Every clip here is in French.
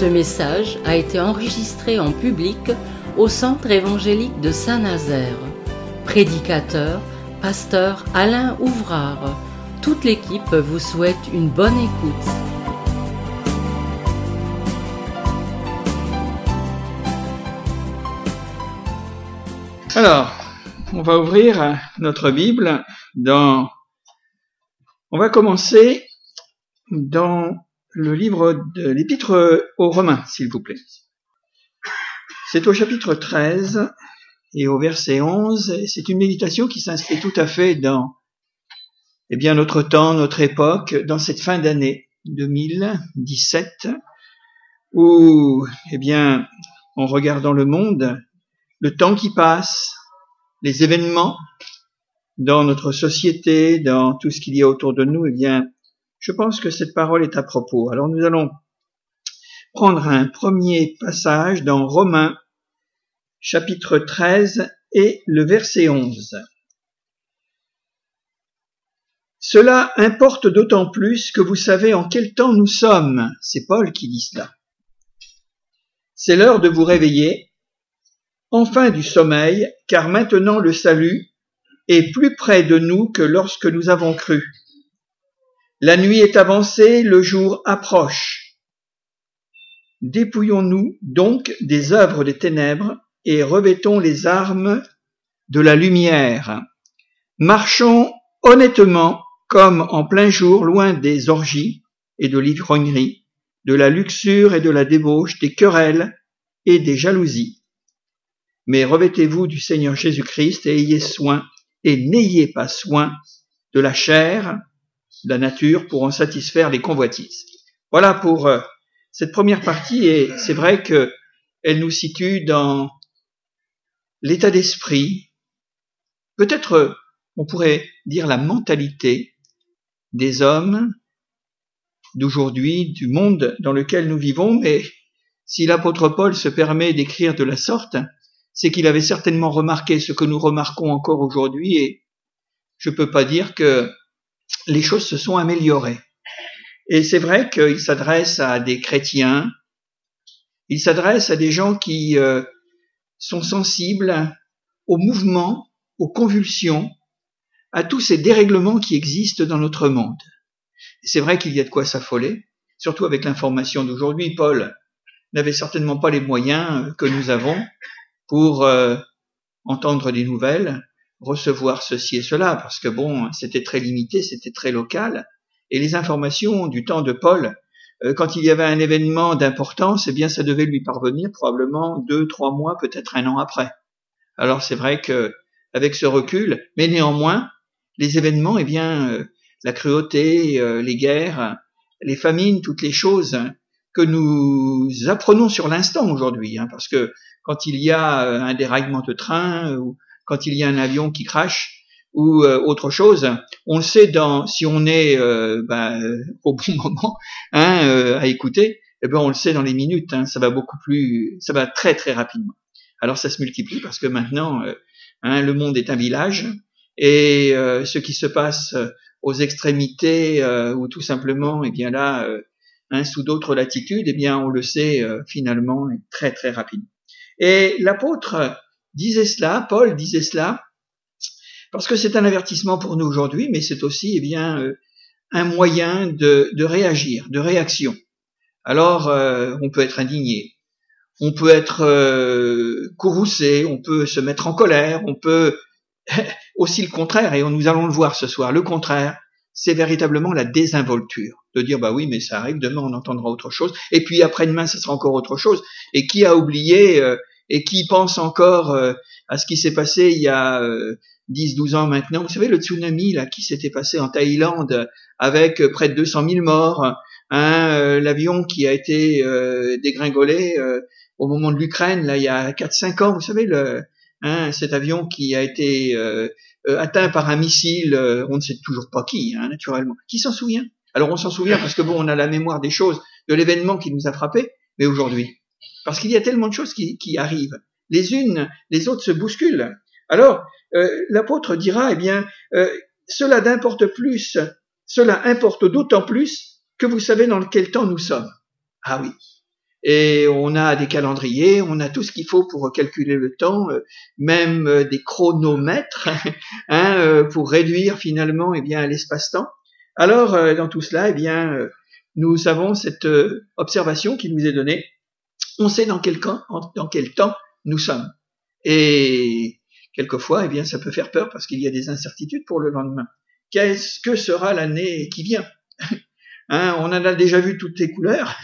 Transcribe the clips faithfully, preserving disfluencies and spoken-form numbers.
Ce message a été enregistré en public au Centre évangélique de Saint-Nazaire. Prédicateur, pasteur Alain Ouvrard. Toute l'équipe vous souhaite une bonne écoute. Alors, on va ouvrir notre Bible dans... On va commencer dans le livre de l'Épître aux Romains, s'il vous plaît. C'est au chapitre treize et au verset onze. C'est une méditation qui s'inscrit tout à fait dans eh bien, notre temps, notre époque, dans cette fin d'année deux mille dix-sept, où, eh bien, en regardant le monde, le temps qui passe, les événements dans notre société, dans tout ce qu'il y a autour de nous, eh bien, je pense que cette parole est à propos. Alors nous allons prendre un premier passage dans Romains, chapitre treize et le verset onze. Cela importe d'autant plus que vous savez en quel temps nous sommes. C'est Paul qui dit cela. C'est l'heure de vous réveiller, enfin du sommeil, car maintenant le salut est plus près de nous que lorsque nous avons cru. La nuit est avancée, le jour approche. Dépouillons-nous donc des œuvres des ténèbres et revêtons les armes de la lumière. Marchons honnêtement comme en plein jour, loin des orgies et de l'ivrognerie, de la luxure et de la débauche, des querelles et des jalousies. Mais revêtez-vous du Seigneur Jésus-Christ et ayez soin, et n'ayez pas soin de la chair, de la nature, pour en satisfaire les convoitises. Voilà pour euh, cette première partie, et c'est vrai que elle nous situe dans l'état d'esprit, peut-être on pourrait dire la mentalité des hommes d'aujourd'hui, du monde dans lequel nous vivons, mais si l'apôtre Paul se permet d'écrire de la sorte, c'est qu'il avait certainement remarqué ce que nous remarquons encore aujourd'hui, et je peux pas dire que les choses se sont améliorées. Et c'est vrai qu'il s'adresse à des chrétiens, il s'adresse à des gens qui euh, sont sensibles aux mouvements, aux convulsions, à tous ces dérèglements qui existent dans notre monde. Et c'est vrai qu'il y a de quoi s'affoler, surtout avec l'information d'aujourd'hui. Paul n'avait certainement pas les moyens que nous avons pour euh, entendre des nouvelles, recevoir ceci et cela, parce que bon, c'était très limité, c'était très local, et les informations du temps de Paul, euh, quand il y avait un événement d'importance, eh bien ça devait lui parvenir probablement deux, trois mois, peut-être un an après. Alors c'est vrai que avec ce recul, mais néanmoins, les événements, eh bien, euh, la cruauté, euh, les guerres, les famines, toutes les choses que nous apprenons sur l'instant aujourd'hui, hein, parce que quand il y a un déraillement de train, ou quand il y a un avion qui crache, ou euh, autre chose, on le sait dans, si on est euh, ben, au bon moment hein, euh, à écouter, eh ben on le sait dans les minutes, hein, ça va beaucoup plus, ça va très très rapidement. Alors ça se multiplie parce que maintenant, euh, hein, le monde est un village, et euh, ce qui se passe aux extrémités, euh, ou tout simplement, eh bien là, euh, hein, sous d'autres latitudes, eh bien on le sait euh, finalement très très rapidement. Et l'apôtre disait cela, Paul disait cela, parce que c'est un avertissement pour nous aujourd'hui, mais c'est aussi eh bien euh, un moyen de, de réagir, de réaction. Alors, euh, on peut être indigné, on peut être euh, courroucé, on peut se mettre en colère, on peut aussi le contraire, et nous allons le voir ce soir, le contraire, c'est véritablement la désinvolture, de dire bah oui mais ça arrive, demain on entendra autre chose, et puis après-demain ça sera encore autre chose, et qui a oublié euh, et qui pense encore euh, à ce qui s'est passé il y a euh, dix douze ans maintenant, vous savez le tsunami là qui s'était passé en Thaïlande avec euh, près de deux cent mille morts, hein, euh, l'avion qui a été euh, dégringolé euh, au moment de l'Ukraine là il y a quatre cinq ans, vous savez le Hein, cet avion qui a été euh, euh, atteint par un missile, euh, on ne sait toujours pas qui, hein, naturellement. Qui s'en souvient? Alors on s'en souvient parce que bon, on a la mémoire des choses, de l'événement qui nous a frappés, mais aujourd'hui, parce qu'il y a tellement de choses qui, qui arrivent, les unes, les autres se bousculent. Alors euh, l'apôtre dira, eh bien, euh, cela d'importe plus, cela importe d'autant plus que vous savez dans quel temps nous sommes. Ah oui, Et on a des calendriers, on a tout ce qu'il faut pour calculer le temps, même des chronomètres, hein, pour réduire finalement, eh bien, l'espace-temps. Alors, dans tout cela, eh bien, nous avons cette observation qui nous est donnée. On sait dans quel, camp, dans quel temps nous sommes. Et quelquefois, eh bien, ça peut faire peur parce qu'il y a des incertitudes pour le lendemain. Qu'est-ce que sera l'année qui vient? Hein, on en a déjà vu toutes les couleurs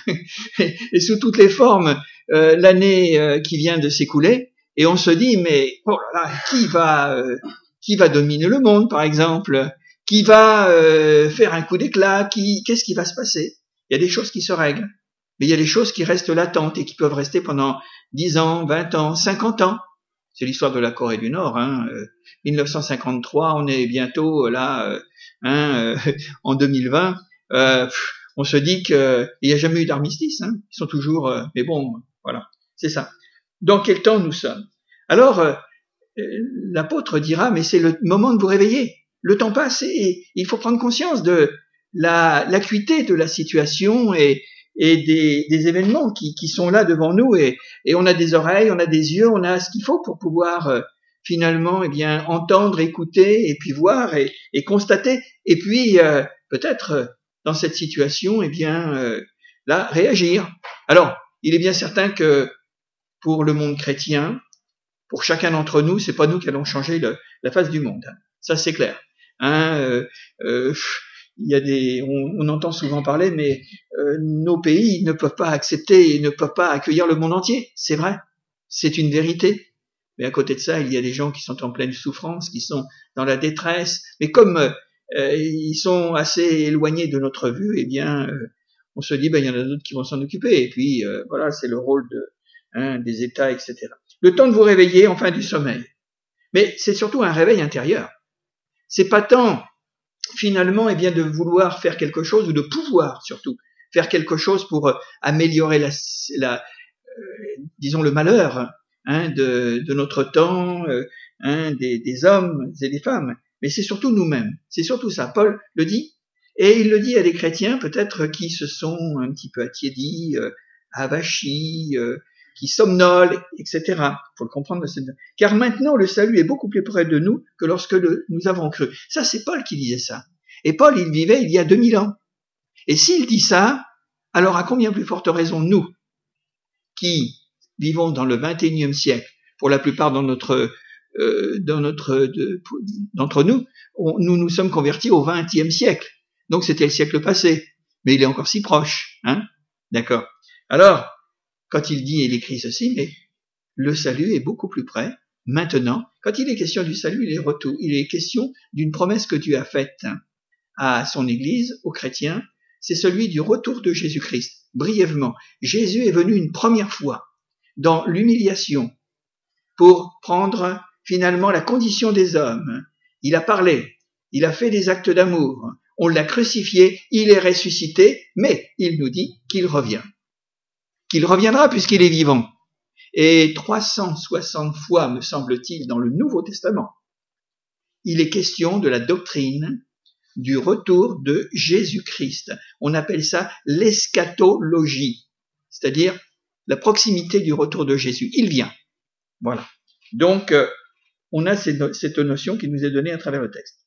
et sous toutes les formes euh, l'année euh, qui vient de s'écouler, et on se dit mais oh là là, qui va euh, qui va dominer le monde, par exemple, qui va euh, faire un coup d'éclat, qui qu'est-ce qui va se passer? Il y a des choses qui se règlent, mais il y a des choses qui restent latentes et qui peuvent rester pendant dix ans, vingt ans, cinquante ans. C'est l'histoire de la Corée du Nord, hein. euh, mille neuf cent cinquante-trois, on est bientôt là euh, hein, euh, en deux mille vingt. Euh, pff, on se dit qu'il n'y a jamais eu d'armistice, hein. Ils sont toujours, euh, mais bon, voilà, c'est ça. Dans quel temps nous sommes? Alors, euh, l'apôtre dira, mais c'est le moment de vous réveiller. Le temps passe et il faut prendre conscience de la l'acuité de la situation et, et des, des événements qui, qui sont là devant nous. Et, et on a des oreilles, on a des yeux, on a ce qu'il faut pour pouvoir euh, finalement, eh bien, entendre, écouter et puis voir et, et constater. Et puis euh, peut-être dans cette situation, eh bien, euh, là, réagir. Alors, il est bien certain que pour le monde chrétien, pour chacun d'entre nous, c'est pas nous qui allons changer le, la face du monde. Ça, c'est clair. Hein, euh, euh, il y a des, on, on entend souvent parler, mais euh, nos pays ne peuvent pas accepter et ne peuvent pas accueillir le monde entier. C'est vrai, c'est une vérité. Mais à côté de ça, il y a des gens qui sont en pleine souffrance, qui sont dans la détresse. Mais comme euh, Euh, ils sont assez éloignés de notre vue, eh bien, euh, on se dit, ben, il y en a d'autres qui vont s'en occuper. Et puis, euh, voilà, c'est le rôle de, hein, des États, et cetera. Le temps de vous réveiller, enfin, du sommeil. Mais c'est surtout un réveil intérieur. C'est pas tant, finalement, eh bien, de vouloir faire quelque chose, ou de pouvoir, surtout, faire quelque chose pour euh, améliorer la, la euh, disons, le malheur, hein, de, de notre temps, euh, hein, des, des hommes et des femmes. Mais c'est surtout nous-mêmes, c'est surtout ça. Paul le dit, et il le dit à des chrétiens peut-être qui se sont un petit peu attiédis, euh, avachis, euh, qui somnolent, et cetera. Il faut le comprendre de cette... Car maintenant le salut est beaucoup plus près de nous que lorsque le, nous avons cru. Ça, c'est Paul qui disait ça. Et Paul, il vivait il y a deux mille ans. Et s'il dit ça, alors à combien plus forte raison nous, qui vivons dans le vingt et unième siècle, pour la plupart dans notre... Euh, dans notre, de, d'entre nous, on, nous nous sommes convertis au vingtième siècle. Donc c'était le siècle passé, mais il est encore si proche, hein? D'accord. Alors, quand il dit et il écrit ceci, mais le salut est beaucoup plus près maintenant. Quand il est question du salut, il est retour, il est question d'une promesse que Dieu a faite à son Église, aux chrétiens. C'est celui du retour de Jésus-Christ. Brièvement, Jésus est venu une première fois dans l'humiliation pour prendre finalement la condition des hommes. Il a parlé, il a fait des actes d'amour, on l'a crucifié, il est ressuscité, mais il nous dit qu'il revient. Qu'il reviendra puisqu'il est vivant. Et trois cent soixante fois, me semble-t-il, dans le Nouveau Testament, il est question de la doctrine du retour de Jésus-Christ. On appelle ça l'eschatologie, c'est-à-dire la proximité du retour de Jésus. Il vient. Voilà. Donc, euh, on a cette notion qui nous est donnée à travers le texte.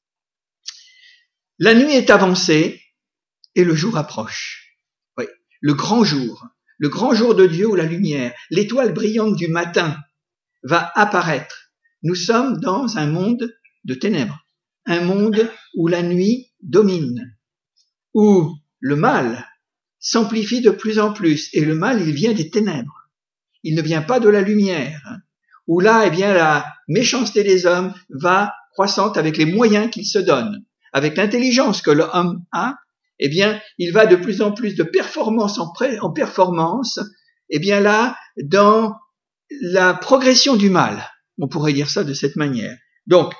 La nuit est avancée et le jour approche. Oui, le grand jour, le grand jour de Dieu où la lumière, l'étoile brillante du matin va apparaître. Nous sommes dans un monde de ténèbres, un monde où la nuit domine, où le mal s'amplifie de plus en plus, et le mal, il vient des ténèbres. Il ne vient pas de la lumière. Où là, eh bien, la méchanceté des hommes va croissante avec les moyens qu'ils se donnent, avec l'intelligence que l'homme a, eh bien, il va de plus en plus de performance en, pré- en performance, eh bien là, dans la progression du mal. On pourrait dire ça de cette manière. Donc,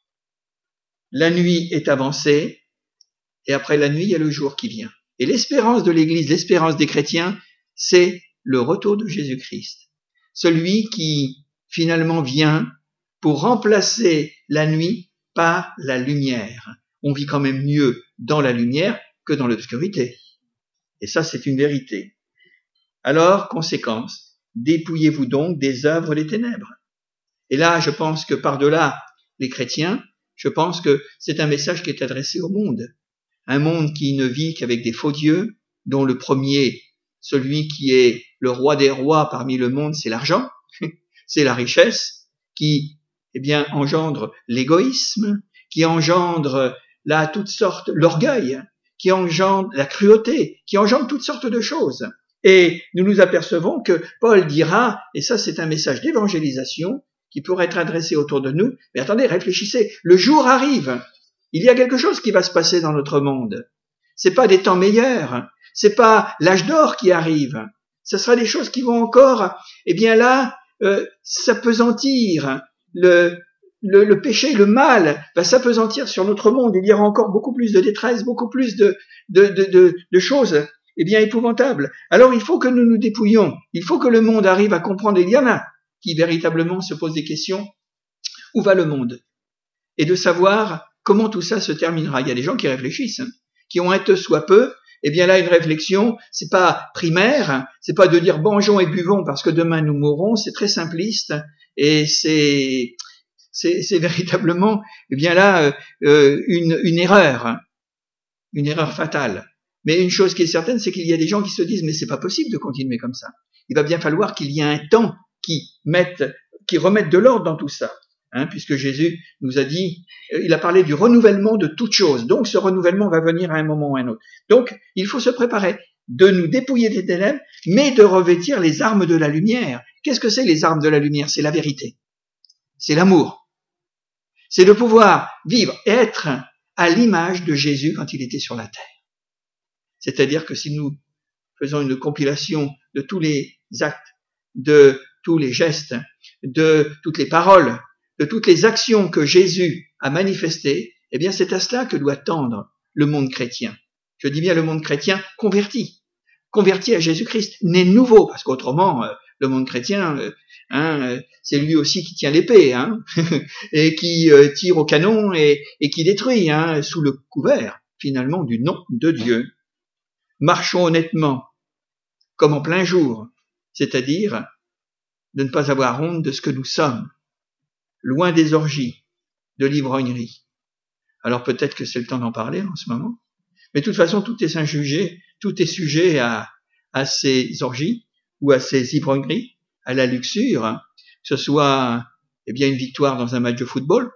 la nuit est avancée, et après la nuit, il y a le jour qui vient. Et l'espérance de l'Église, l'espérance des chrétiens, c'est le retour de Jésus-Christ. Celui qui finalement vient pour remplacer la nuit par la lumière. On vit quand même mieux dans la lumière que dans l'obscurité. Et ça, c'est une vérité. Alors, conséquence, dépouillez-vous donc des œuvres des ténèbres. Et là, je pense que par-delà les chrétiens, je pense que c'est un message qui est adressé au monde. Un monde qui ne vit qu'avec des faux dieux, dont le premier, celui qui est le roi des rois parmi le monde, c'est l'argent, c'est la richesse, qui, eh bien, engendre l'égoïsme, qui engendre là toutes sortes, l'orgueil, qui engendre la cruauté, qui engendre toutes sortes de choses. Et nous nous apercevons que Paul dira, et ça c'est un message d'évangélisation qui pourrait être adressé autour de nous, mais attendez, réfléchissez, le jour arrive, il y a quelque chose qui va se passer dans notre monde. C'est pas des temps meilleurs, c'est pas l'âge d'or qui arrive, ce sera des choses qui vont encore, eh bien là, euh, s'apesantir, le, le, le péché, le mal va s'apesantir sur notre monde, il y aura encore beaucoup plus de détresse, beaucoup plus de, de, de, de, de choses, eh bien épouvantables. Alors il faut que nous nous dépouillions, il faut que le monde arrive à comprendre, il y en a qui véritablement se posent des questions, où va le monde? Et de savoir comment tout ça se terminera. Il y a des gens qui réfléchissent, hein, qui ont un peu soit peu, eh bien là une réflexion, c'est pas primaire, c'est pas de dire mangeons et buvons parce que demain nous mourrons, c'est très simpliste, et c'est c'est, c'est véritablement, eh bien là, euh, une, une erreur, une erreur fatale. Mais une chose qui est certaine, c'est qu'il y a des gens qui se disent mais c'est pas possible de continuer comme ça. Il va bien falloir qu'il y ait un temps qui mette, qui remette de l'ordre dans tout ça, hein, puisque Jésus nous a dit, il a parlé du renouvellement de toutes choses. Donc ce renouvellement va venir à un moment ou à un autre. Donc il faut se préparer de nous dépouiller des ténèbres, mais de revêtir les armes de la lumière. Qu'est-ce que c'est les armes de la lumière? C'est la vérité, c'est l'amour, c'est de pouvoir vivre et être à l'image de Jésus quand il était sur la terre. C'est-à-dire que si nous faisons une compilation de tous les actes, de tous les gestes, de toutes les paroles, de toutes les actions que Jésus a manifestées, eh bien c'est à cela que doit tendre le monde chrétien. Je dis bien le monde chrétien converti, converti à Jésus-Christ, né nouveau, parce qu'autrement, le monde chrétien, hein, c'est lui aussi qui tient l'épée, hein, et qui tire au canon et, et qui détruit, hein, sous le couvert, finalement, du nom de Dieu. Marchons honnêtement, comme en plein jour, c'est-à-dire de ne pas avoir honte de ce que nous sommes, loin des orgies, de l'ivrognerie. Alors peut-être que c'est le temps d'en parler en ce moment, mais de toute façon tout est sujet, tout est sujet à, à ces orgies ou à ces ivrogneries, à la luxure, hein, que ce soit eh bien une victoire dans un match de football,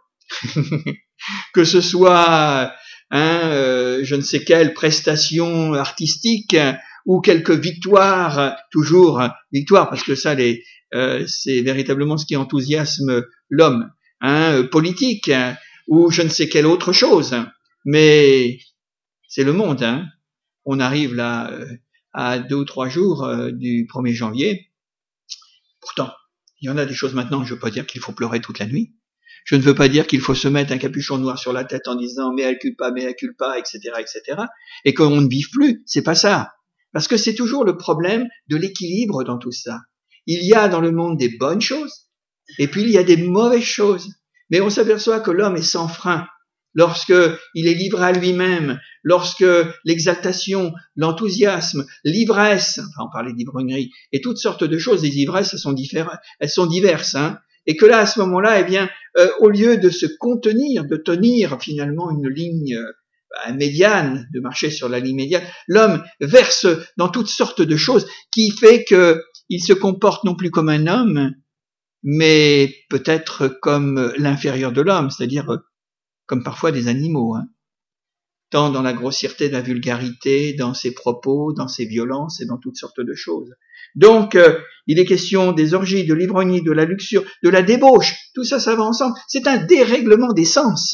que ce soit hein, euh, je ne sais quelle prestation artistique ou quelques victoires, toujours victoires, parce que ça les Euh, c'est véritablement ce qui enthousiasme l'homme, hein, politique, hein, ou je ne sais quelle autre chose. Mais c'est le monde, hein. On arrive là euh, à deux ou trois jours euh, du premier janvier. Pourtant, il y en a des choses maintenant, je ne veux pas dire qu'il faut pleurer toute la nuit. Je ne veux pas dire qu'il faut se mettre un capuchon noir sur la tête en disant mea culpa, mea culpa, et cetera, et cetera, et qu'on ne vive plus. C'est pas ça. Parce que c'est toujours le problème de l'équilibre dans tout ça. Il y a dans le monde des bonnes choses, et puis il y a des mauvaises choses. Mais on s'aperçoit que l'homme est sans frein lorsque il est livré à lui-même, lorsque l'exaltation, l'enthousiasme, l'ivresse, enfin on parlait d'ivrognerie, et toutes sortes de choses, les ivresses elles sont différentes, elles sont diverses, hein, et que là à ce moment-là, eh bien, euh, au lieu de se contenir, de tenir finalement une ligne euh, médiane, de marcher sur la ligne médiane, l'homme verse dans toutes sortes de choses qui fait que il se comporte non plus comme un homme, mais peut-être comme l'inférieur de l'homme, c'est-à-dire comme parfois des animaux, hein. Tant dans la grossièreté, la vulgarité, dans ses propos, dans ses violences et dans toutes sortes de choses. Donc, euh, il est question des orgies, de l'ivrognerie, de la luxure, de la débauche, tout ça, ça va ensemble. C'est un dérèglement des sens.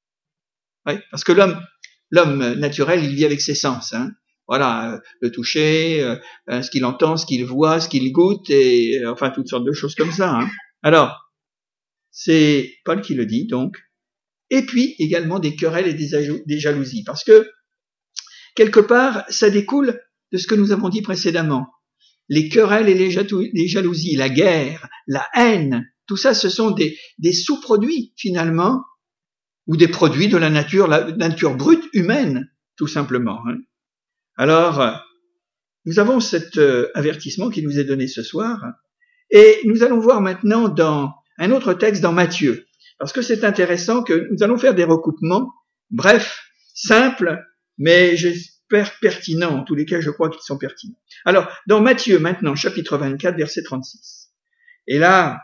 Oui, parce que l'homme, l'homme naturel, il vit avec ses sens, hein. Voilà, euh, le toucher, euh, ce qu'il entend, ce qu'il voit, ce qu'il goûte, et euh, enfin toutes sortes de choses comme ça, hein. Alors, c'est Paul qui le dit, donc. Et puis, également des querelles et des, des jalousies, parce que, quelque part, ça découle de ce que nous avons dit précédemment. Les querelles et les, jatou- les jalousies, la guerre, la haine, tout ça, ce sont des, des sous-produits, finalement, ou des produits de la nature, la nature brute humaine, tout simplement, hein. Alors, nous avons cet euh, avertissement qui nous est donné ce soir, et nous allons voir maintenant dans un autre texte dans Matthieu, parce que c'est intéressant que nous allons faire des recoupements, bref, simples, mais j'espère pertinents, en tous les cas je crois qu'ils sont pertinents. Alors, dans Matthieu maintenant, chapitre vingt-quatre, verset trente-six, et là,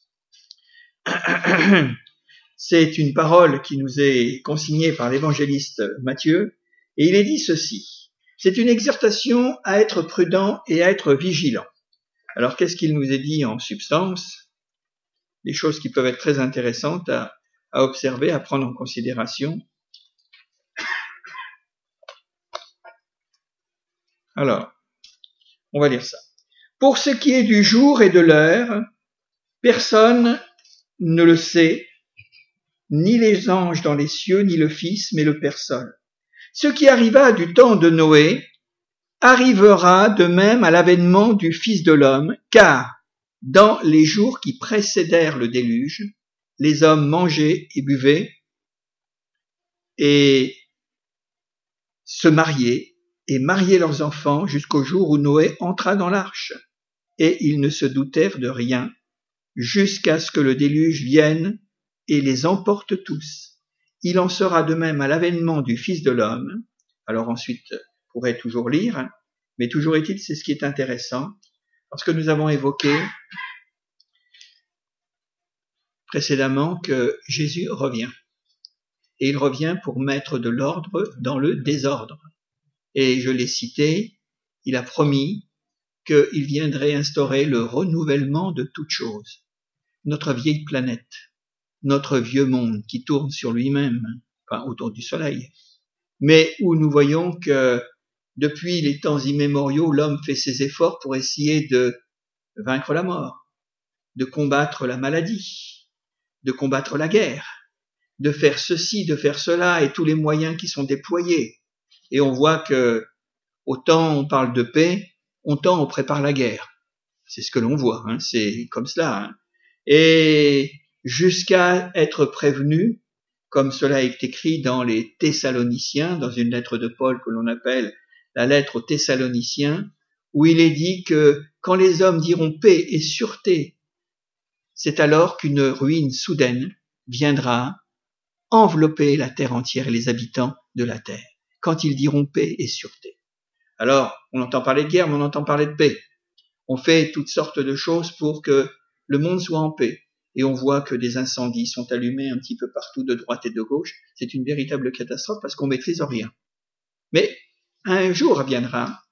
c'est une parole qui nous est consignée par l'évangéliste Matthieu, et il est dit ceci, c'est une exhortation à être prudent et à être vigilant. Alors, qu'est-ce qu'il nous est dit en substance? Des choses qui peuvent être très intéressantes à, à observer, à prendre en considération. Alors, on va lire ça. Pour ce qui est du jour et de l'heure, personne ne le sait, ni les anges dans les cieux, ni le Fils, mais le Père seul. Ce qui arriva du temps de Noé arrivera de même à l'avènement du Fils de l'homme, car dans les jours qui précédèrent le déluge, les hommes mangeaient et buvaient et se mariaient et mariaient leurs enfants jusqu'au jour où Noé entra dans l'arche. Et ils ne se doutèrent de rien jusqu'à ce que le déluge vienne et les emporte tous. Il en sera de même à l'avènement du Fils de l'homme. Alors ensuite, on pourrait toujours lire, mais toujours est-il, c'est ce qui est intéressant, parce que nous avons évoqué précédemment que Jésus revient. Et il revient pour mettre de l'ordre dans le désordre. Et je l'ai cité, il a promis qu'il viendrait instaurer le renouvellement de toutes choses. Notre vieille planète, notre vieux monde qui tourne sur lui-même, enfin autour du soleil, mais où nous voyons que depuis les temps immémoriaux, l'homme fait ses efforts pour essayer de vaincre la mort, de combattre la maladie, de combattre la guerre, de faire ceci, de faire cela, et tous les moyens qui sont déployés. Et on voit que, autant on parle de paix, autant on prépare la guerre. C'est ce que l'on voit, hein, c'est comme cela. Hein. Et jusqu'à être prévenu, comme cela est écrit dans les Thessaloniciens, dans une lettre de Paul que l'on appelle la lettre aux Thessaloniciens, où il est dit que quand les hommes diront paix et sûreté, c'est alors qu'une ruine soudaine viendra envelopper la terre entière et les habitants de la terre, quand ils diront paix et sûreté. Alors, on entend parler de guerre, mais on entend parler de paix. On fait toutes sortes de choses pour que le monde soit en paix. Et on voit que des incendies sont allumés un petit peu partout, de droite et de gauche. C'est une véritable catastrophe parce qu'on maîtrise rien. Mais un jour viendra,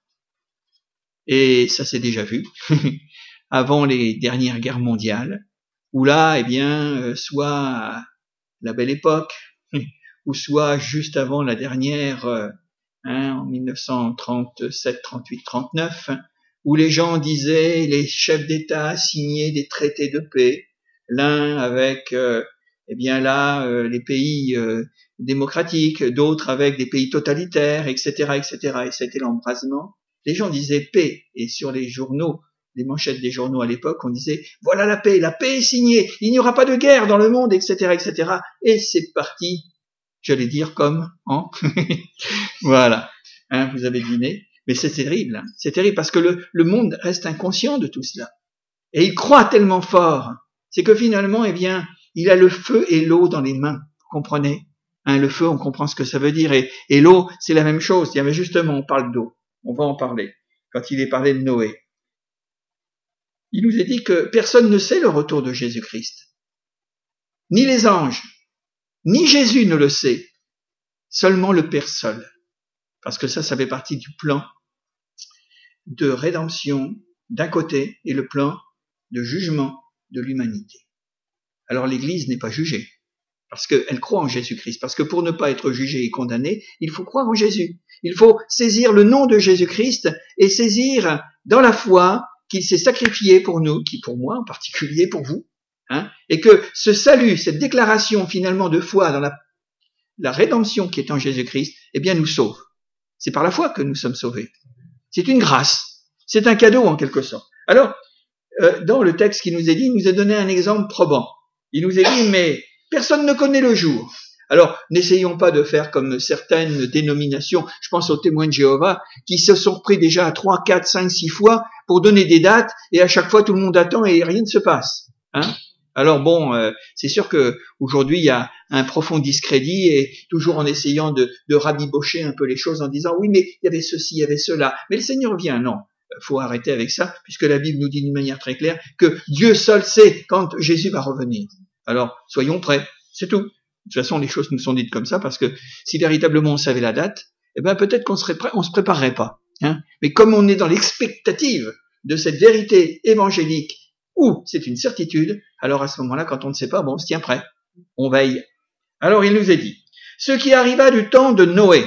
et ça s'est déjà vu, avant les dernières guerres mondiales, où là, eh bien, soit la belle époque, ou soit juste avant la dernière, hein, en mille neuf cent trente-sept, trente-huit, trente-neuf, où les gens disaient, les chefs d'État signaient des traités de paix, l'un avec, euh, eh bien là, euh, les pays euh, démocratiques, d'autres avec des pays totalitaires, et cetera, et cetera. Et c'était l'embrasement. Les gens disaient paix, et sur les journaux, les manchettes des journaux à l'époque, on disait voilà la paix, la paix est signée, il n'y aura pas de guerre dans le monde, et cetera, et cetera. Et c'est parti, j'allais dire comme en, voilà, hein, vous avez deviné. Mais c'est terrible, hein. C'est terrible parce que le, le monde reste inconscient de tout cela. Et il croit tellement fort, c'est que finalement, eh bien, il a le feu et l'eau dans les mains, vous comprenez, hein, le feu, on comprend ce que ça veut dire, et, et l'eau, c'est la même chose. Mais justement, on parle d'eau, on va en parler, quand il est parlé de Noé. Il nous est dit que personne ne sait le retour de Jésus-Christ. Ni les anges, ni Jésus ne le sait, seulement le Père seul. Parce que ça, ça fait partie du plan de rédemption d'un côté et le plan de jugement de l'humanité. Alors l'Église n'est pas jugée, parce qu'elle croit en Jésus-Christ. Parce que pour ne pas être jugée et condamnée, il faut croire en Jésus. Il faut saisir le nom de Jésus-Christ et saisir dans la foi qu'il s'est sacrifié pour nous, qui pour moi en particulier, pour vous, hein, et que ce salut, cette déclaration finalement de foi dans la, la rédemption qui est en Jésus-Christ, eh bien nous sauve. C'est par la foi que nous sommes sauvés. C'est une grâce. C'est un cadeau en quelque sorte. Alors, euh, dans le texte qui nous est dit, il nous a donné un exemple probant. Il nous est dit, mais personne ne connaît le jour. Alors, n'essayons pas de faire comme certaines dénominations, je pense aux témoins de Jéhovah, qui se sont repris déjà à trois, quatre, cinq, six fois pour donner des dates, et à chaque fois tout le monde attend et rien ne se passe. Hein? Alors bon, euh, c'est sûr que aujourd'hui il y a un profond discrédit, et toujours en essayant de, de rabibocher un peu les choses en disant oui mais il y avait ceci, il y avait cela, mais le Seigneur vient, non. Faut arrêter avec ça, puisque la Bible nous dit d'une manière très claire que Dieu seul sait quand Jésus va revenir. Alors, soyons prêts, c'est tout. De toute façon, les choses nous sont dites comme ça, parce que si véritablement on savait la date, eh ben peut-être qu'on serait prêt, on se préparerait pas. Hein. Mais comme on est dans l'expectative de cette vérité évangélique, où c'est une certitude, alors à ce moment-là, quand on ne sait pas, bon, on se tient prêt, on veille. Alors il nous est dit, ce qui arriva du temps de Noé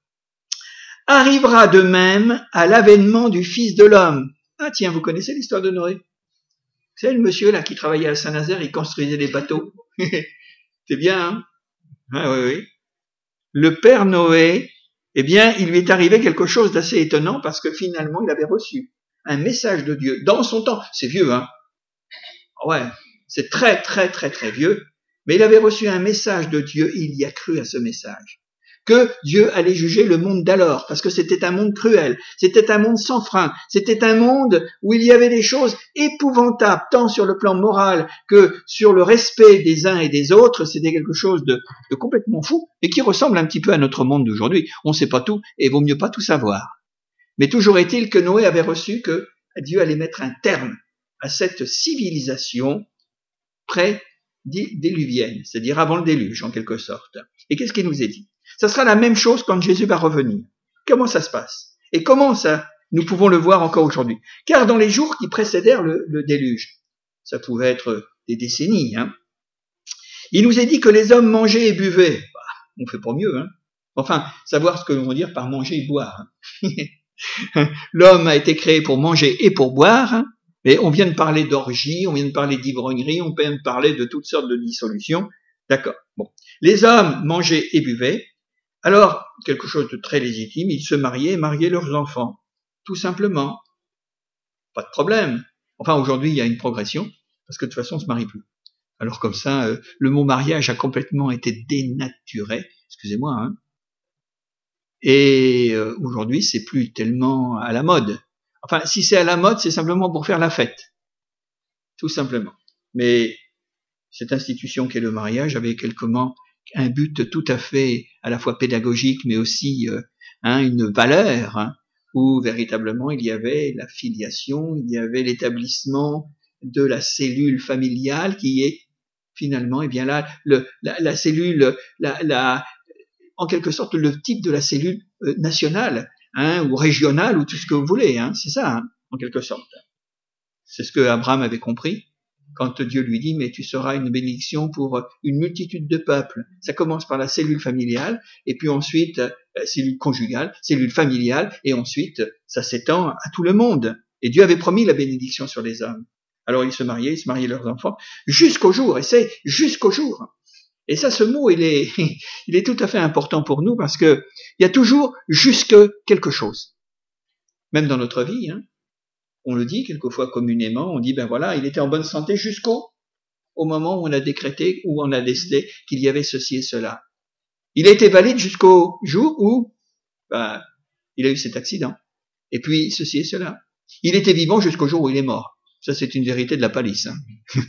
arrivera de même à l'avènement du Fils de l'homme. Ah tiens, vous connaissez l'histoire de Noé? C'est le monsieur là qui travaillait à Saint-Nazaire, il construisait des bateaux. C'est bien, hein? Ah oui, oui. Le père Noé, eh bien, il lui est arrivé quelque chose d'assez étonnant, parce que finalement, il avait reçu un message de Dieu dans son temps. C'est vieux, hein? Ouais, c'est très, très, très, très vieux. Mais il avait reçu un message de Dieu, et il y a cru à ce message. Que Dieu allait juger le monde d'alors, parce que c'était un monde cruel, c'était un monde sans frein, c'était un monde où il y avait des choses épouvantables, tant sur le plan moral que sur le respect des uns et des autres. C'était quelque chose de, de complètement fou, et qui ressemble un petit peu à notre monde d'aujourd'hui. On ne sait pas tout, et il vaut mieux pas tout savoir. Mais toujours est-il que Noé avait reçu que Dieu allait mettre un terme à cette civilisation pré-déluvienne, c'est-à-dire avant le déluge, en quelque sorte. Et qu'est-ce qu'il nous est dit? Ça sera la même chose quand Jésus va revenir. Comment ça se passe? Et comment ça, nous pouvons le voir encore aujourd'hui? Car dans les jours qui précédèrent le, le déluge, ça pouvait être des décennies, hein, il nous est dit que les hommes mangeaient et buvaient. Bah, on fait pas mieux, hein. Enfin, savoir ce que l'on veut dire par manger et boire. L'homme a été créé pour manger et pour boire, hein, mais on vient de parler d'orgie, on vient de parler d'ivrognerie, on vient de parler de toutes sortes de dissolutions. D'accord. Bon. Les hommes mangeaient et buvaient. Alors, quelque chose de très légitime, ils se mariaient et mariaient leurs enfants. Tout simplement. Pas de problème. Enfin, aujourd'hui, il y a une progression, parce que de toute façon, on ne se marie plus. Alors comme ça, euh, le mot mariage a complètement été dénaturé. Excusez-moi, hein. Et euh, aujourd'hui, c'est plus tellement à la mode. Enfin, si c'est à la mode, c'est simplement pour faire la fête. Tout simplement. Mais cette institution qu'est le mariage avait quelque moment un but tout à fait à la fois pédagogique, mais aussi euh, hein, une valeur, hein, où véritablement il y avait la filiation, il y avait l'établissement de la cellule familiale qui est finalement, eh bien là, le, la, la cellule, la, la, en quelque sorte le type de la cellule euh, nationale, hein, ou régionale, ou tout ce que vous voulez, hein, c'est ça, hein, en quelque sorte. C'est ce que Abraham avait compris. Quand Dieu lui dit, mais tu seras une bénédiction pour une multitude de peuples. Ça commence par la cellule familiale, et puis ensuite, euh, cellule conjugale, cellule familiale, et ensuite, ça s'étend à tout le monde. Et Dieu avait promis la bénédiction sur les hommes. Alors ils se mariaient, ils se mariaient leurs enfants, jusqu'au jour, et c'est jusqu'au jour. Et ça, ce mot, il est, il est tout à fait important pour nous, parce que il y a toujours jusque quelque chose. Même dans notre vie, hein. On le dit quelquefois communément, on dit, ben voilà, il était en bonne santé jusqu'au au moment où on a décrété, où on a décidé qu'il y avait ceci et cela. Il a été valide jusqu'au jour où ben, il a eu cet accident. Et puis, ceci et cela. Il était vivant jusqu'au jour où il est mort. Ça, c'est une vérité de la palisse. Hein.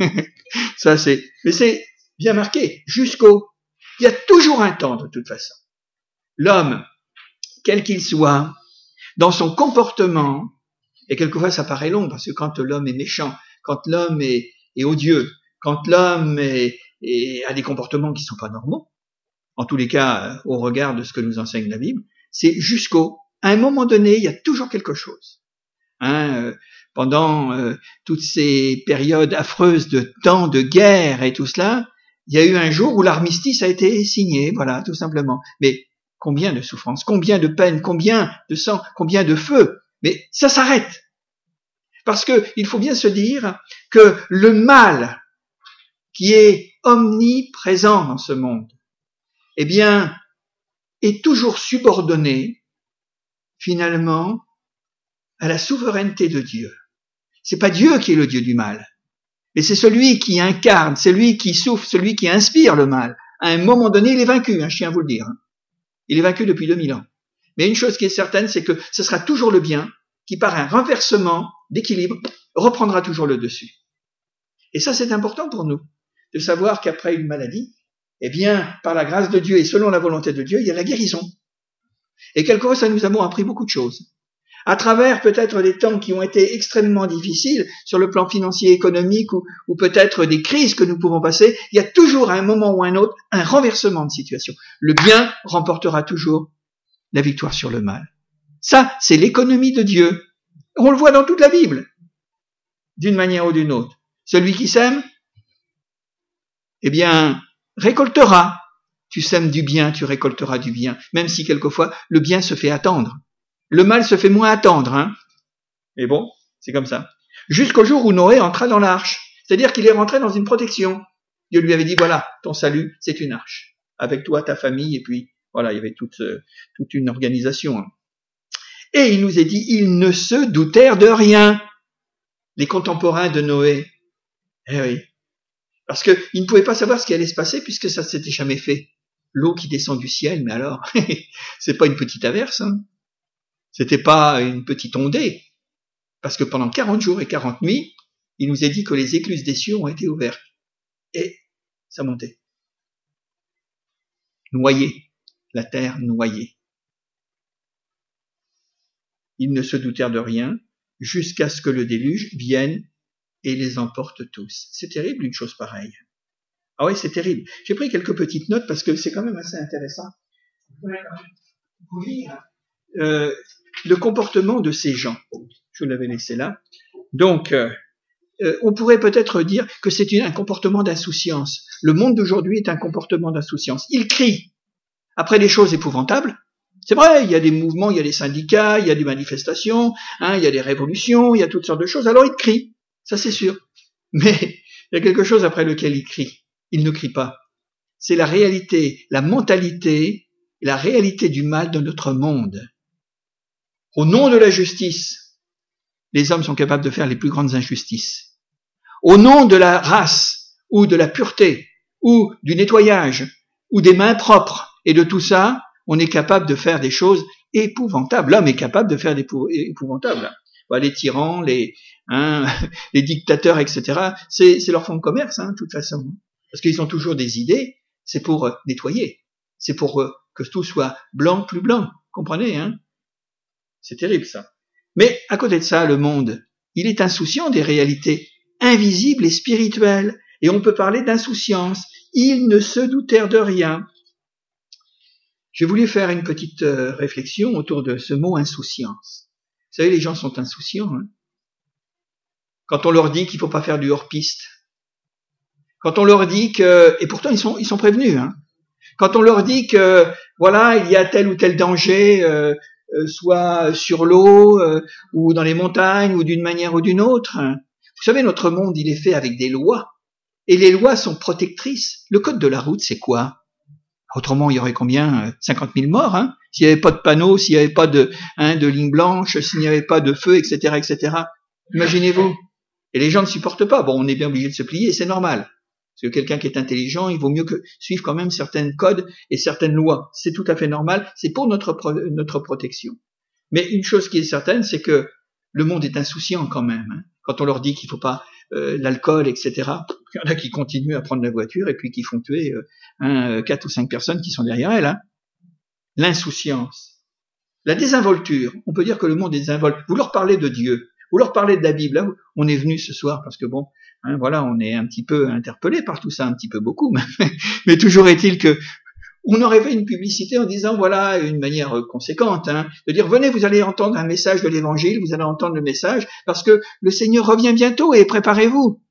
Ça, c'est, mais c'est bien marqué. Jusqu'au, il y a toujours un temps, de toute façon. L'homme, quel qu'il soit, dans son comportement, et quelquefois ça paraît long, parce que quand l'homme est méchant, quand l'homme est, est odieux, quand l'homme est, est, a des comportements qui ne sont pas normaux, en tous les cas, au regard de ce que nous enseigne la Bible, c'est jusqu'au, à un moment donné, il y a toujours quelque chose. Hein, euh, pendant euh, toutes ces périodes affreuses de temps de guerre et tout cela, il y a eu un jour où l'armistice a été signé, voilà, tout simplement. Mais combien de souffrances, combien de peines, combien de sang, combien de feu. Mais ça s'arrête. Parce que il faut bien se dire que le mal qui est omniprésent dans ce monde, eh bien, est toujours subordonné, finalement, à la souveraineté de Dieu. C'est pas Dieu qui est le Dieu du mal, mais c'est celui qui incarne, celui qui souffre, celui qui inspire le mal. à un moment donné, il est vaincu, hein, je tiens à vous le dire. Hein. Il est vaincu depuis deux mille ans. Mais une chose qui est certaine, c'est que ce sera toujours le bien qui, par un renversement d'équilibre, reprendra toujours le dessus. Et ça, c'est important pour nous, de savoir qu'après une maladie, eh bien, par la grâce de Dieu et selon la volonté de Dieu, il y a la guérison. Et quelquefois, ça nous a appris beaucoup de choses. À travers peut-être des temps qui ont été extrêmement difficiles sur le plan financier, économique ou, ou peut-être des crises que nous pouvons passer, il y a toujours à un moment ou à un autre un renversement de situation. Le bien remportera toujours la victoire sur le mal. Ça, c'est l'économie de Dieu. On le voit dans toute la Bible, d'une manière ou d'une autre. Celui qui sème, eh bien, récoltera. Tu sèmes du bien, tu récolteras du bien, même si quelquefois le bien se fait attendre. Le mal se fait moins attendre, hein. Mais bon, c'est comme ça. Jusqu'au jour où Noé entra dans l'arche. C'est-à-dire qu'il est rentré dans une protection. Dieu lui avait dit, voilà, ton salut, c'est une arche. Avec toi, ta famille, et puis, voilà, il y avait toute, euh, toute une organisation. Hein. Et il nous est dit, ils ne se doutèrent de rien. Les contemporains de Noé. Eh oui. Parce qu'ils ne pouvaient pas savoir ce qui allait se passer puisque ça ne s'était jamais fait. L'eau qui descend du ciel, mais alors, c'est pas une petite averse, hein. C'était pas une petite ondée. Parce que pendant quarante jours et quarante nuits, il nous est dit que les écluses des cieux ont été ouvertes. Et ça montait. Noyé. La terre noyée. Ils ne se doutèrent de rien jusqu'à ce que le déluge vienne et les emporte tous. C'est terrible une chose pareille. Ah oui, c'est terrible. J'ai pris quelques petites notes parce que c'est quand même assez intéressant. Vous lire euh, le comportement de ces gens. Je l'avais laissé là. Donc, euh, euh, on pourrait peut-être dire que c'est un comportement d'insouciance. Le monde d'aujourd'hui est un comportement d'insouciance. Ils crient après des choses épouvantables. C'est vrai, il y a des mouvements, il y a des syndicats, il y a des manifestations, hein, il y a des révolutions, il y a toutes sortes de choses. Alors ils crient, ça c'est sûr. Mais il y a quelque chose après lequel ils crient. Ils ne crient pas. C'est la réalité, la mentalité, la réalité du mal de notre monde. Au nom de la justice, les hommes sont capables de faire les plus grandes injustices. Au nom de la race, ou de la pureté, ou du nettoyage, ou des mains propres, et de tout ça, on est capable de faire des choses épouvantables. L'homme est capable de faire des épouvantables. Les tyrans, les, hein, les dictateurs, et cetera, c'est, c'est leur fonds de commerce, hein, de toute façon. Parce qu'ils ont toujours des idées, c'est pour euh, nettoyer. C'est pour euh, que tout soit blanc, plus blanc. Comprenez, hein? C'est terrible, ça. Mais, à côté de ça, le monde, il est insouciant des réalités invisibles et spirituelles. Et on peut parler d'insouciance. Ils ne se doutèrent de rien. J'ai voulu faire une petite euh, réflexion autour de ce mot insouciance. Vous savez, les gens sont insouciants. Hein, quand on leur dit qu'il ne faut pas faire du hors-piste. Quand on leur dit que... Et pourtant, ils sont, ils sont prévenus. Hein, quand on leur dit que, voilà, il y a tel ou tel danger, euh, euh, soit sur l'eau, euh, ou dans les montagnes, ou d'une manière ou d'une autre. Hein. Vous savez, notre monde, il est fait avec des lois. Et les lois sont protectrices. Le code de la route, c'est quoi? Autrement, il y aurait combien? cinquante mille morts, hein? S'il n'y avait pas de panneaux, s'il n'y avait pas de, hein, de ligne blanche, s'il n'y avait pas de feu, et cetera, et cetera. Imaginez-vous. Et les gens ne supportent pas. Bon, on est bien obligé de se plier, et c'est normal. Parce que quelqu'un qui est intelligent, il vaut mieux que suivre quand même certains codes et certaines lois. C'est tout à fait normal. C'est pour notre, pro- notre protection. Mais une chose qui est certaine, c'est que le monde est insouciant quand même. Hein. Quand on leur dit qu'il ne faut pas euh, l'alcool, et cetera. Il y en a qui continuent à prendre la voiture et puis qui font tuer euh, hein, quatre ou cinq personnes qui sont derrière elles. Hein. L'insouciance. La désinvolture. On peut dire que le monde est désinvolte. Vous leur parlez de Dieu. Vous leur parlez de la Bible. Là, on est venu ce soir parce que bon, hein, voilà, on est un petit peu interpellé par tout ça, un petit peu beaucoup. Mais, mais toujours est-il que on aurait fait une publicité en disant, voilà, une manière conséquente, hein, de dire, venez, vous allez entendre un message de l'Évangile, vous allez entendre le message, parce que le Seigneur revient bientôt et préparez-vous.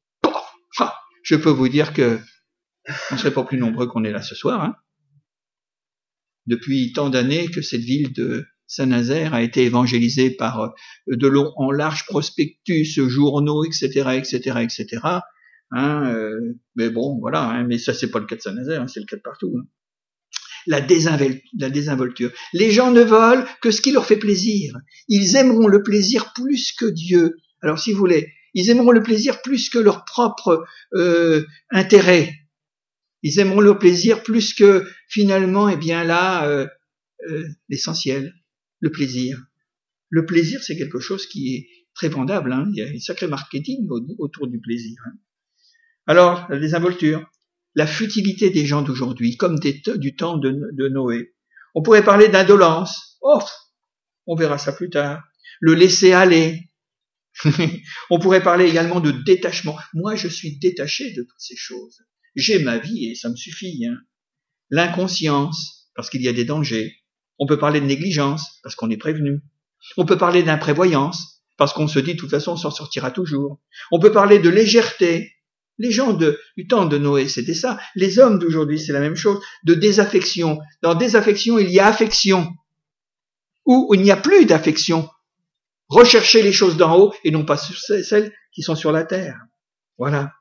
Je peux vous dire que on ne serait pas plus nombreux qu'on est là ce soir. Hein. Depuis tant d'années que cette ville de Saint-Nazaire a été évangélisée par de long en large prospectus, journaux, et cetera, et cetera, et cetera. Hein, euh, mais bon, voilà. Hein, mais ça, c'est pas le cas de Saint-Nazaire, hein, c'est le cas de partout. Hein. La, désinvol- la désinvolture. Les gens ne veulent que ce qui leur fait plaisir. Ils aimeront le plaisir plus que Dieu. Alors, si vous voulez, ils aimeront le plaisir plus que leur propre euh, intérêt. Ils aimeront leur plaisir plus que finalement, eh bien là, euh, euh, l'essentiel, le plaisir. Le plaisir, c'est quelque chose qui est très vendable, hein. Il y a un sacré marketing autour du plaisir. Hein. Alors, la désinvolture, la futilité des gens d'aujourd'hui, comme des, du temps de, de Noé. On pourrait parler d'indolence. Oh, on verra ça plus tard. Le laisser aller. On pourrait parler également de détachement. Moi, je suis détaché de toutes ces choses. J'ai ma vie et ça me suffit. Hein. L'inconscience, parce qu'il y a des dangers. On peut parler de négligence, parce qu'on est prévenu. On peut parler d'imprévoyance, parce qu'on se dit de toute façon on s'en sortira toujours. On peut parler de légèreté. Les gens de, du temps de Noé, c'était ça. Les hommes d'aujourd'hui, c'est la même chose. De désaffection. Dans désaffection, il y a affection. Ou il n'y a plus d'affection. Rechercher les choses d'en haut et non pas celles qui sont sur la terre. Voilà.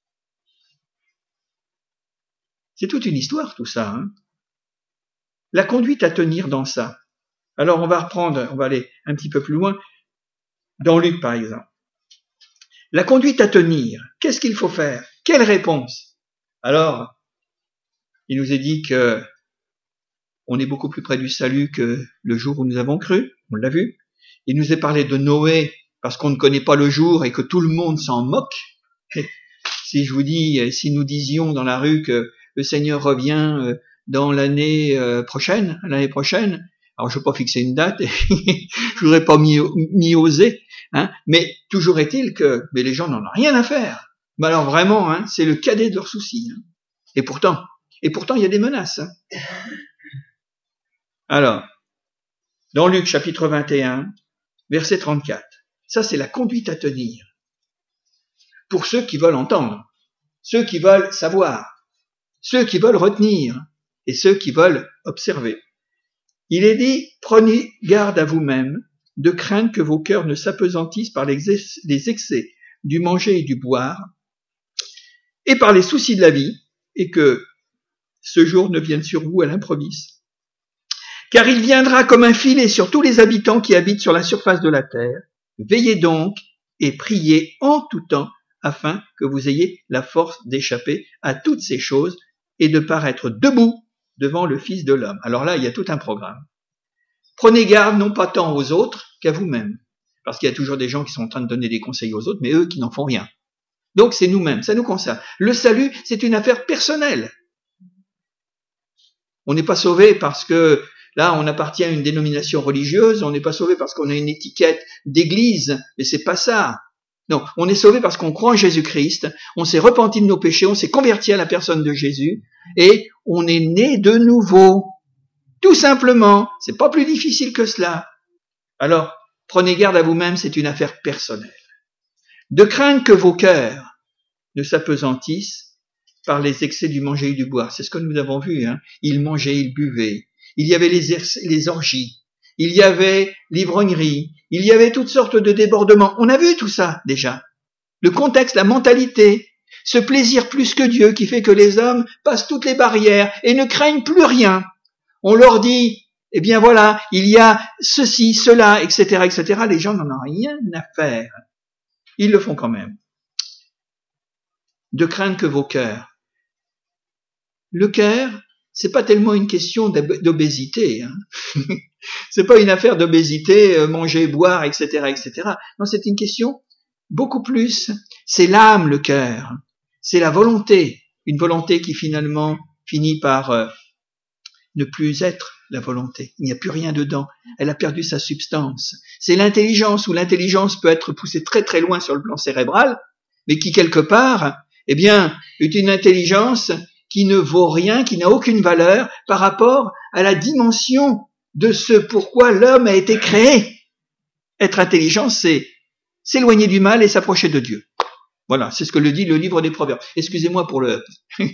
C'est toute une histoire tout ça. Hein. La conduite à tenir dans ça. Alors on va reprendre, on va aller un petit peu plus loin. Dans Luc par exemple. La conduite à tenir. Qu'est-ce qu'il faut faire? Quelle réponse? Alors, il nous est dit que on est beaucoup plus près du salut que le jour où nous avons cru. On l'a vu. Il nous est parlé de Noé parce qu'on ne connaît pas le jour et que tout le monde s'en moque. Si je vous dis, si nous disions dans la rue que le Seigneur revient dans l'année prochaine, l'année prochaine, alors je ne vais pas fixer une date, je voudrais pas m'y, m'y oser, hein, mais toujours est-il que mais les gens n'en ont rien à faire. Mais alors vraiment, hein, c'est le cadet de leurs soucis. Hein. Et pourtant, et pourtant il y a des menaces. Hein. Alors, dans Luc chapitre vingt et un, verset trente-quatre, ça c'est la conduite à tenir. Pour ceux qui veulent entendre, ceux qui veulent savoir, ceux qui veulent retenir et ceux qui veulent observer. Il est dit, prenez garde à vous-même, de craindre que vos cœurs ne s'apesantissent par les excès du manger et du boire, et par les soucis de la vie, et que ce jour ne vienne sur vous à l'improviste. Car il viendra comme un filet sur tous les habitants qui habitent sur la surface de la terre. Veillez donc et priez en tout temps, afin que vous ayez la force d'échapper à toutes ces choses et de paraître debout devant le Fils de l'homme. Alors là, il y a tout un programme. Prenez garde non pas tant aux autres qu'à vous-même, parce qu'il y a toujours des gens qui sont en train de donner des conseils aux autres, mais eux qui n'en font rien. Donc c'est nous-mêmes, ça nous concerne. Le salut, c'est une affaire personnelle. On n'est pas sauvé parce que là, on appartient à une dénomination religieuse, on n'est pas sauvé parce qu'on a une étiquette d'église, mais c'est pas ça. Non, on est sauvé parce qu'on croit en Jésus-Christ, on s'est repenti de nos péchés, on s'est converti à la personne de Jésus, et on est né de nouveau. Tout simplement, c'est pas plus difficile que cela. Alors, prenez garde à vous-même, c'est une affaire personnelle. De craindre que vos cœurs ne s'apesantissent par les excès du manger et du boire. C'est ce que nous avons vu, hein. Ils mangeaient, ils buvaient. Il y avait les, les orgies. Il y avait l'ivrognerie. Il y avait toutes sortes de débordements. On a vu tout ça, déjà. Le contexte, la mentalité, ce plaisir plus que Dieu qui fait que les hommes passent toutes les barrières et ne craignent plus rien. On leur dit, eh bien voilà, il y a ceci, cela, et cetera, et cetera. Les gens n'en ont rien à faire. Ils le font quand même. De craindre que vos cœurs. Le cœur, c'est pas tellement une question d'obésité. Hein. C'est pas une affaire d'obésité, manger, boire, et cetera, et cetera. Non, c'est une question beaucoup plus. C'est l'âme, le cœur. C'est la volonté. Une volonté qui finalement finit par euh, ne plus être la volonté. Il n'y a plus rien dedans. Elle a perdu sa substance. C'est l'intelligence, où l'intelligence peut être poussée très très loin sur le plan cérébral, mais qui quelque part, eh bien, est une intelligence qui ne vaut rien, qui n'a aucune valeur par rapport à la dimension de ce pourquoi l'homme a été créé. Être intelligent, c'est s'éloigner du mal et s'approcher de Dieu. Voilà, c'est ce que le dit le livre des Proverbes. Excusez-moi pour le...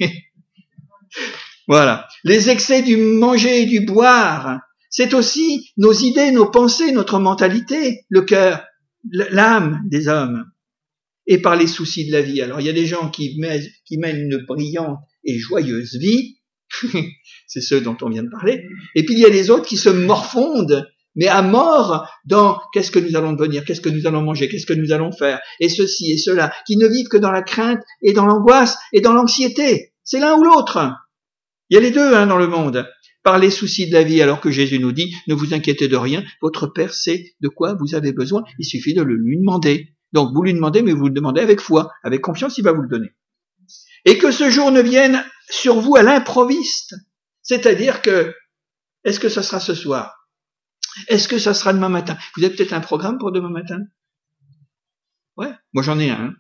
Voilà. Les excès du manger et du boire, c'est aussi nos idées, nos pensées, notre mentalité, le cœur, l'âme des hommes. Et par les soucis de la vie. Alors, il y a des gens qui mènent, qui mènent une brillante et joyeuse vie, c'est ceux dont on vient de parler, et puis il y a les autres qui se morfondent, mais à mort dans qu'est-ce que nous allons devenir, qu'est-ce que nous allons manger, qu'est-ce que nous allons faire, et ceci et cela, qui ne vivent que dans la crainte et dans l'angoisse et dans l'anxiété. C'est l'un ou l'autre. Il y a les deux hein, dans le monde. Par les soucis de la vie, alors que Jésus nous dit, ne vous inquiétez de rien, votre Père sait de quoi vous avez besoin, il suffit de le lui demander. Donc vous lui demandez, mais vous le demandez avec foi, avec confiance, il va vous le donner. Et que ce jour ne vienne sur vous à l'improviste. C'est-à-dire que, est-ce que ça sera ce soir? Est-ce que ça sera demain matin? Vous avez peut-être un programme pour demain matin? Ouais, moi j'en ai un.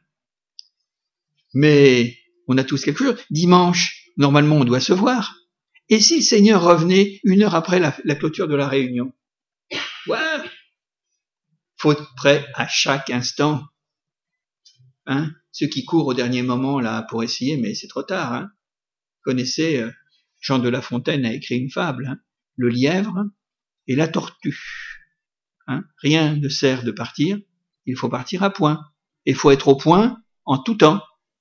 Mais on a tous quelque chose. Dimanche, normalement on doit se voir. Et si le Seigneur revenait une heure après la, la clôture de la réunion? Ouais. Faut être prêt à chaque instant. Hein? Ceux qui courent au dernier moment là pour essayer, mais c'est trop tard. Hein? Vous connaissez, euh, Jean de La Fontaine a écrit une fable, hein? Le lièvre et la tortue. Hein? Rien ne sert de partir, il faut partir à point. Il faut être au point en tout temps,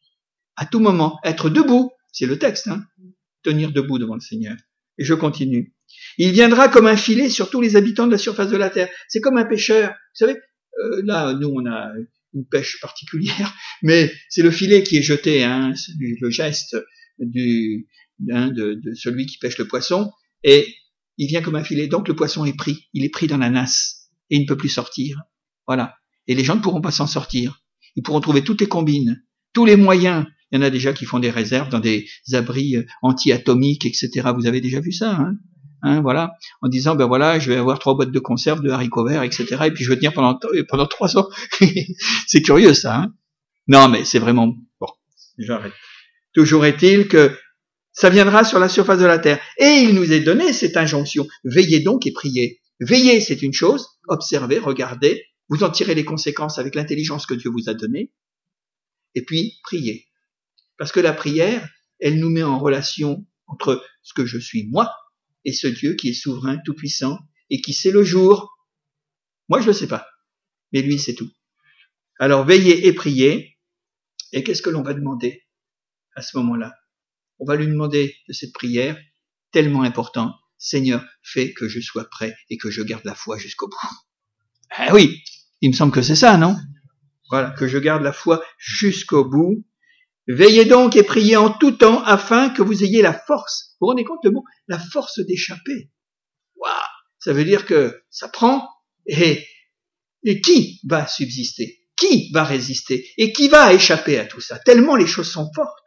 à tout moment, être debout, c'est le texte, hein? Tenir debout devant le Seigneur. Et je continue. Il viendra comme un filet sur tous les habitants de la surface de la terre. C'est comme un pêcheur. Vous savez, euh, là, nous, on a une pêche particulière, mais c'est le filet qui est jeté, hein, le geste du, hein, de, de celui qui pêche le poisson, et il vient comme un filet. Donc le poisson est pris, il est pris dans la nasse, et il ne peut plus sortir. Voilà. Et les gens ne pourront pas s'en sortir. Ils pourront trouver toutes les combines, tous les moyens. Il y en a déjà qui font des réserves dans des abris anti-atomiques, et cetera. Vous avez déjà vu ça, hein? Hein, voilà, en disant ben voilà, je vais avoir trois boîtes de conserve, de haricots verts, et cetera. Et puis je vais tenir pendant pendant trois ans. C'est curieux ça. Hein? Non, mais c'est vraiment bon. J'arrête. Toujours est-il que ça viendra sur la surface de la terre. Et il nous est donné cette injonction. Veillez donc et priez. Veillez, c'est une chose. Observez, regardez. Vous en tirez les conséquences avec l'intelligence que Dieu vous a donnée. Et puis priez. Parce que la prière, elle nous met en relation entre ce que je suis moi et ce Dieu qui est souverain, tout-puissant, et qui sait le jour. Moi, je ne le sais pas, mais lui, c'est tout. Alors, veillez et priez, et qu'est-ce que l'on va demander à ce moment-là? On va lui demander de cette prière tellement importante, Seigneur, fais que je sois prêt et que je garde la foi jusqu'au bout. Ah oui, il me semble que c'est ça, non? Voilà, que je garde la foi jusqu'au bout. Veillez donc et priez en tout temps afin que vous ayez la force. Vous vous rendez compte le mot? La force d'échapper. Waouh! Ça veut dire que ça prend et, et qui va subsister? Qui va résister? Et qui va échapper à tout ça? Tellement les choses sont fortes.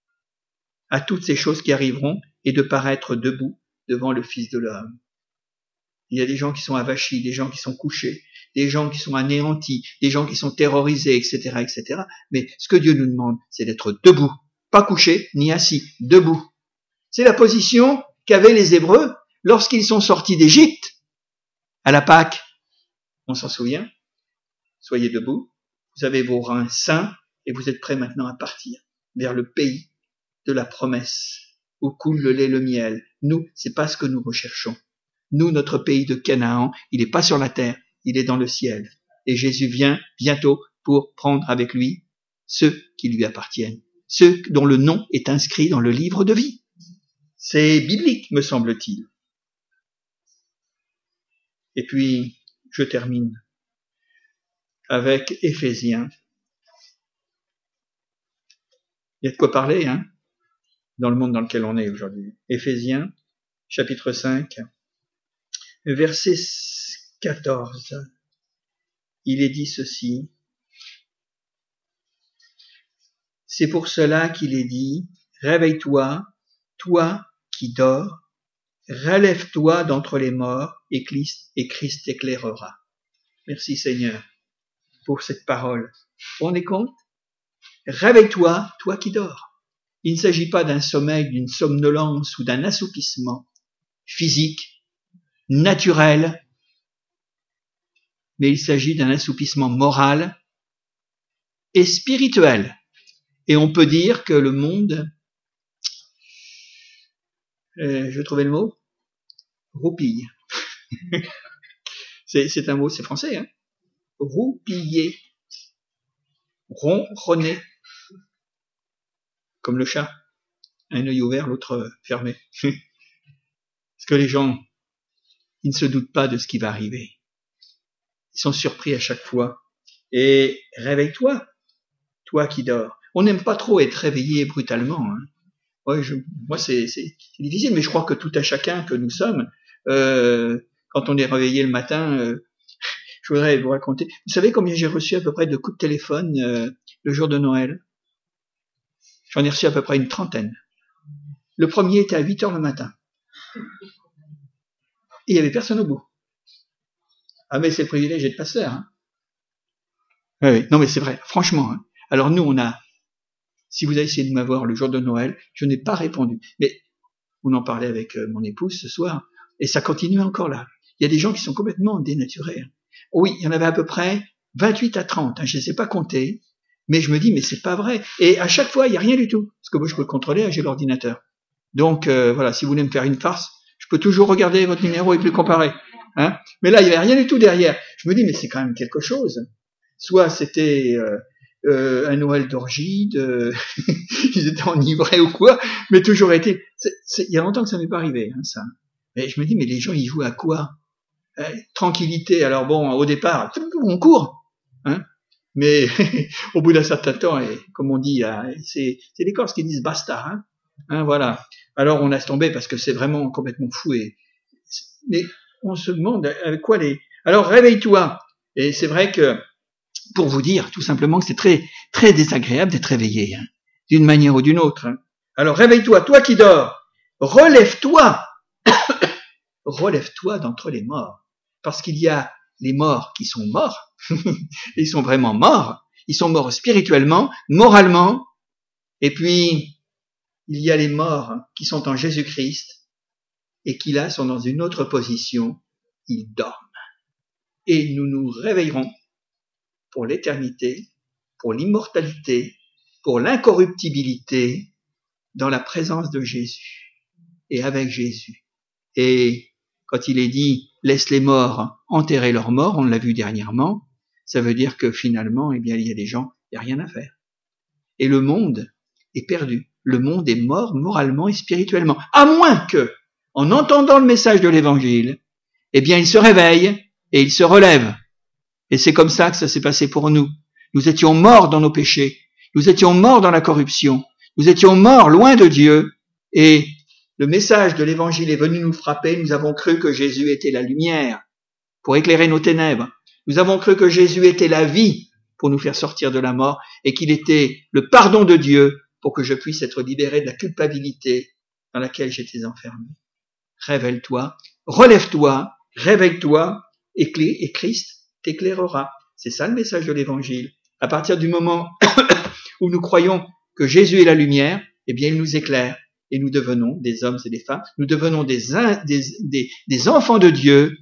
À toutes ces choses qui arriveront et de paraître debout devant le Fils de l'homme. Il y a des gens qui sont avachis, des gens qui sont couchés, des gens qui sont anéantis, des gens qui sont terrorisés, et cetera, et cetera. Mais ce que Dieu nous demande, c'est d'être debout, pas couché ni assis, debout. C'est la position qu'avaient les Hébreux lorsqu'ils sont sortis d'Égypte à la Pâque. On s'en souvient? Soyez debout, vous avez vos reins sains et vous êtes prêts maintenant à partir vers le pays de la promesse où coule le lait et le miel. Nous, c'est pas ce que nous recherchons. Nous, notre pays de Canaan, il n'est pas sur la terre, il est dans le ciel. Et Jésus vient bientôt pour prendre avec lui ceux qui lui appartiennent, ceux dont le nom est inscrit dans le livre de vie. C'est biblique, me semble-t-il. Et puis, je termine avec Éphésiens. Il y a de quoi parler, hein, dans le monde dans lequel on est aujourd'hui. Éphésiens, chapitre cinq. Verset quatorze, il est dit ceci. C'est pour cela qu'il est dit, réveille-toi, toi qui dors, relève-toi d'entre les morts et Christ, et Christ t'éclairera. Merci Seigneur pour cette parole. Vous vous rendez compte? Réveille-toi, toi qui dors. Il ne s'agit pas d'un sommeil, d'une somnolence ou d'un assoupissement physique, naturel, mais il s'agit d'un assoupissement moral et spirituel. Et on peut dire que le monde, euh, je vais trouver le mot, roupille. c'est, c'est un mot, c'est français, hein. Roupiller, ronronner, comme le chat, un œil ouvert, l'autre fermé. Parce que les gens, ils ne se doutent pas de ce qui va arriver. Ils sont surpris à chaque fois. Et réveille-toi, toi qui dors. On n'aime pas trop être réveillé brutalement. Hein. Ouais, je, moi, c'est, c'est, c'est difficile, mais je crois que tout à chacun que nous sommes, euh, quand on est réveillé le matin, euh, je voudrais vous raconter. Vous savez combien j'ai reçu à peu près de coups de téléphone euh, le jour de Noël? J'en ai reçu à peu près une trentaine. Le premier était à huit heures le matin. Et il y avait personne au bout. Ah, mais c'est le privilège d'être pasteur. Hein. Oui, oui. Non, mais c'est vrai, franchement. Hein. Alors nous, on a, si vous avez essayé de m'avoir le jour de Noël, je n'ai pas répondu. Mais on en parlait avec mon épouse ce soir, et ça continue encore là. Il y a des gens qui sont complètement dénaturés. Hein. Oui, il y en avait à peu près vingt-huit à trente, hein, je ne sais pas compter, mais je me dis, mais c'est pas vrai. Et à chaque fois, il n'y a rien du tout. Parce que moi, je peux le contrôler, hein, j'ai l'ordinateur. Donc, euh, voilà, si vous voulez me faire une farce, je peux toujours regarder votre numéro et puis le comparer. Hein. Mais là, il n'y avait rien du tout derrière. Je me dis, mais c'est quand même quelque chose. Soit c'était euh, euh, un Noël d'orgie, de... ils étaient enivrés ou quoi, mais toujours été... C'est, c'est... Il y a longtemps que ça m'est pas arrivé, hein, ça. Et je me dis, mais les gens, ils jouent à quoi? euh, Tranquillité. Alors bon, au départ, on court. Hein. Mais au bout d'un certain temps, et comme on dit, c'est, c'est les Corses qui disent basta. Hein, hein, voilà. Alors on laisse tomber parce que c'est vraiment complètement fou. Et, mais on se demande avec quoi les... Alors réveille-toi. Et c'est vrai que, pour vous dire tout simplement que c'est très très désagréable d'être réveillé, hein, d'une manière ou d'une autre. Hein. Alors réveille-toi, toi qui dors. Relève-toi. Relève-toi d'entre les morts. Parce qu'il y a les morts qui sont morts. Ils sont vraiment morts. Ils sont morts spirituellement, moralement. Et puis, il y a les morts qui sont en Jésus-Christ et qui là sont dans une autre position. Ils dorment. Et nous nous réveillerons pour l'éternité, pour l'immortalité, pour l'incorruptibilité dans la présence de Jésus et avec Jésus. Et quand il est dit « laisse les morts enterrer leurs morts », on l'a vu dernièrement, ça veut dire que finalement, eh bien, il y a des gens, il n'y a rien à faire. Et le monde est perdu. Le monde est mort moralement et spirituellement. À moins que, en entendant le message de l'Évangile, eh bien, il se réveille et il se relève. Et c'est comme ça que ça s'est passé pour nous. Nous étions morts dans nos péchés. Nous étions morts dans la corruption. Nous étions morts loin de Dieu. Et le message de l'Évangile est venu nous frapper. Nous avons cru que Jésus était la lumière pour éclairer nos ténèbres. Nous avons cru que Jésus était la vie pour nous faire sortir de la mort et qu'il était le pardon de Dieu pour que je puisse être libéré de la culpabilité dans laquelle j'étais enfermé. Révèle-toi, relève-toi, réveille-toi et Christ t'éclairera. C'est ça le message de l'Évangile. À partir du moment où nous croyons que Jésus est la lumière, eh bien il nous éclaire et nous devenons des hommes et des femmes, nous devenons des, des, des, des enfants de Dieu.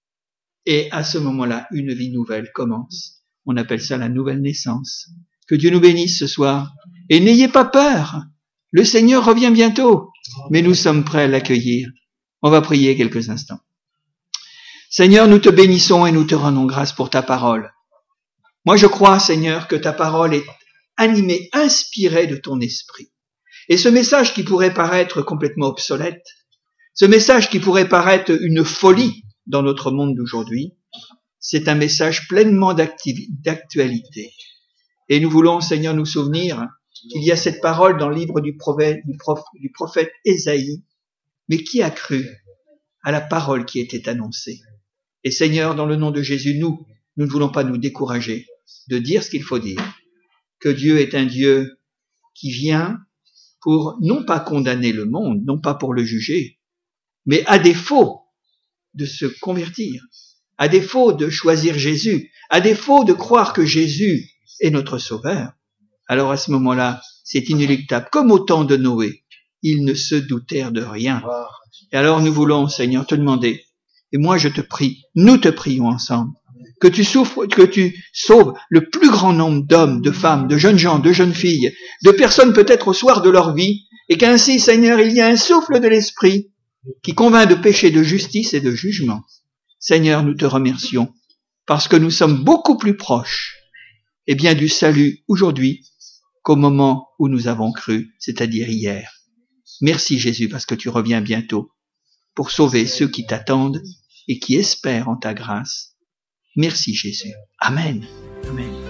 Et à ce moment-là, une vie nouvelle commence. On appelle ça la nouvelle naissance. Que Dieu nous bénisse ce soir. Et n'ayez pas peur. Le Seigneur revient bientôt. Mais nous sommes prêts à l'accueillir. On va prier quelques instants. Seigneur, nous te bénissons et nous te rendons grâce pour ta parole. Moi, je crois, Seigneur, que ta parole est animée, inspirée de ton esprit. Et ce message qui pourrait paraître complètement obsolète, ce message qui pourrait paraître une folie, dans notre monde d'aujourd'hui, c'est un message pleinement d'actualité. Et nous voulons, Seigneur, nous souvenir qu'il y a cette parole dans le livre du prophète, du prophète, du prophète Ésaïe, mais qui a cru à la parole qui était annoncée. Et Seigneur, dans le nom de Jésus, nous, nous ne voulons pas nous décourager de dire ce qu'il faut dire, que Dieu est un Dieu qui vient pour non pas condamner le monde, non pas pour le juger, mais à défaut de se convertir, à défaut de choisir Jésus, à défaut de croire que Jésus est notre sauveur, alors à ce moment-là, c'est inéluctable. Comme au temps de Noé, ils ne se doutèrent de rien. Et alors nous voulons, Seigneur, te demander, et moi je te prie, nous te prions ensemble, que tu souffres, que tu sauves le plus grand nombre d'hommes, de femmes, de jeunes gens, de jeunes filles, de personnes peut-être au soir de leur vie, et qu'ainsi, Seigneur, il y a un souffle de l'Esprit qui convainc de péché, de justice et de jugement. Seigneur, nous te remercions, parce que nous sommes beaucoup plus proches, eh bien, du salut aujourd'hui qu'au moment où nous avons cru, c'est-à-dire hier. Merci Jésus, parce que tu reviens bientôt pour sauver ceux qui t'attendent et qui espèrent en ta grâce. Merci Jésus. Amen. Amen.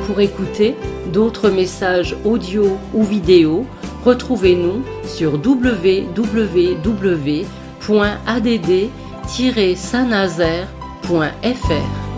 Pour écouter d'autres messages audio ou vidéo, retrouvez-nous sur w w w point a d d tiret saint nazaire point f r.